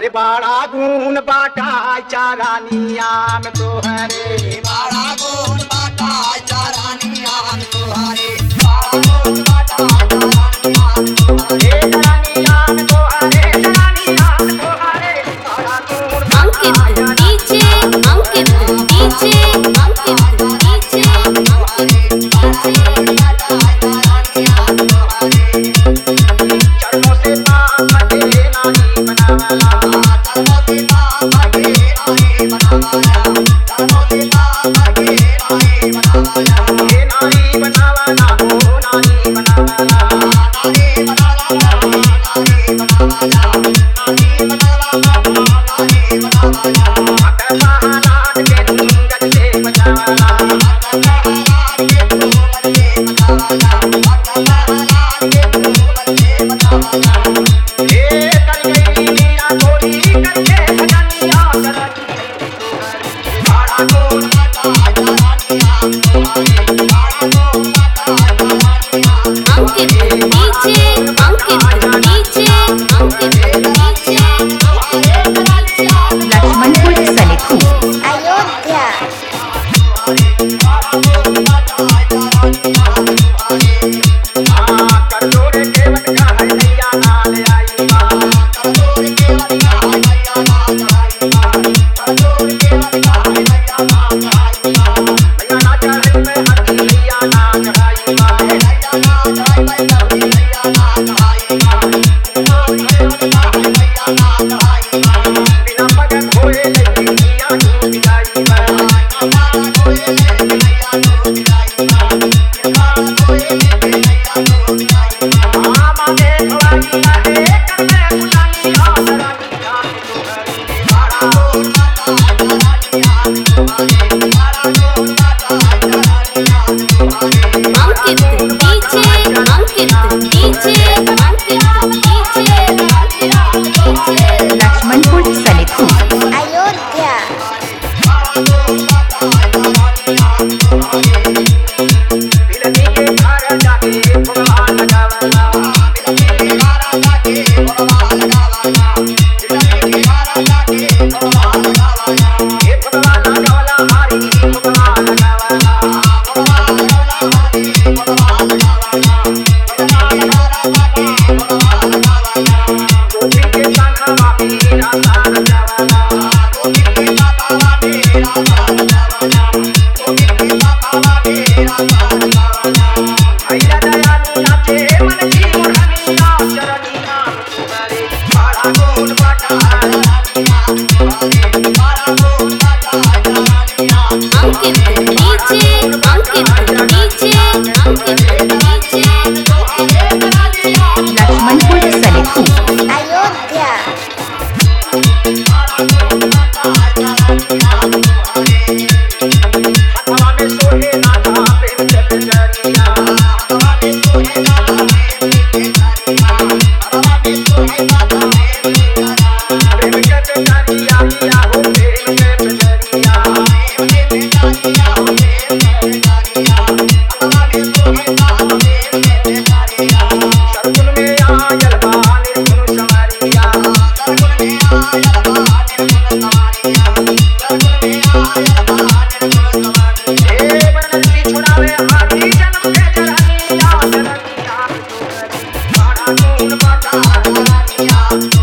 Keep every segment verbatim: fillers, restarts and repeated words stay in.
अरे बाड़ा गुण बाटा चारानिया में तोहरे बाड़ा गुण बाटा चारानिया में तोहरे बाड़ा गुण बाटा चारानिया में तोहरे चारानिया में तोहरे चारानिया में तोहरे बाड़ा गुण Ankit DJ Ankit DJ Ankit DJ चरणों से पाप के नानी बनावला चरणों से पाप के नानी बनावला चरणों से पाप के नानी बनावला ये नानी बनावला हो नानी बनावला नानी बनावला नानी बनावला नानी बनावला नानी बनावला महाराज के नींद से बचावला ये कर गई मीरा गोरी करके भजनिया करती बाड़ा गुण बाटा चारानिया में तोहरे बाड़ा गुण बाटा चारानिया में Ankit DJ Ankit DJ Ankit DJ Lakshmanpur Salekhu Ayodhya हां कर जोड़े के बटका है नैया नाल आई बा करोड़ के वरना मैया ना चढ़ाई बा करोड़ के वरना मैया ना चढ़ाई बा मैया ना चढ़े में हर नैया ना चढ़ाई बा मैया ना चढ़ाई मैया मैया ना चढ़ाई बा करोड़ के वरना मैया ना चढ़ाई बा बिना मगन होए लगी नैया डूब जाई बा ना कोई मैया नो बिलाई बा ना कोई मैया नो बिलाई बा हां माने भवानी रहे करने पुरानिया सरानिया बाड़ा गुण बाटा चारानिया में तोहरे बाड़ा गुण बाटा चारानिया में तोहरे Ankit DJ Ankit DJ Ankit DJ Lakshmanpur Salekhu Ayodhya बिलनी के घर जाके भगवान लगावला ये भगवान लगावला हारी भगवान लगावला गोपी के संगवा मीरा सार लगावला भैया दयालु नाचे मन की मोहनिया चरनिया तुम्हारे बाड़ा गुण बाटा Ankit DJ Ankit DJ Ankit DJ Lakshmanpur Salekhu Ayodhya हवा में सोहे नाथा प्रेम जग करिया प्रेम जग करिया या हो प्रेम जग करिया सरगुन में आयल बाने गुण संवरिया हे बनसी छुड़ावे हारी जन्म के जरनिया जरनिया बाड़ा गुण बाटा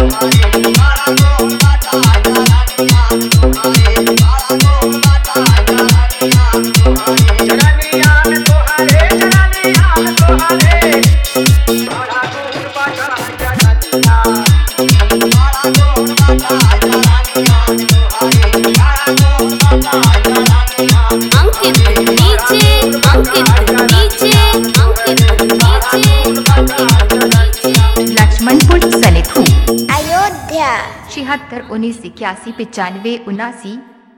जरनिया में तोहरे जरनिया में तोहरे बाड़ा गुण बाटा जरनिया Ankit DJ Ankit DJ Ankit DJ Lakshmanpur Salekhu Ayodhya छिहत्तर उन्नीस इक्यासी पचानवे उनासी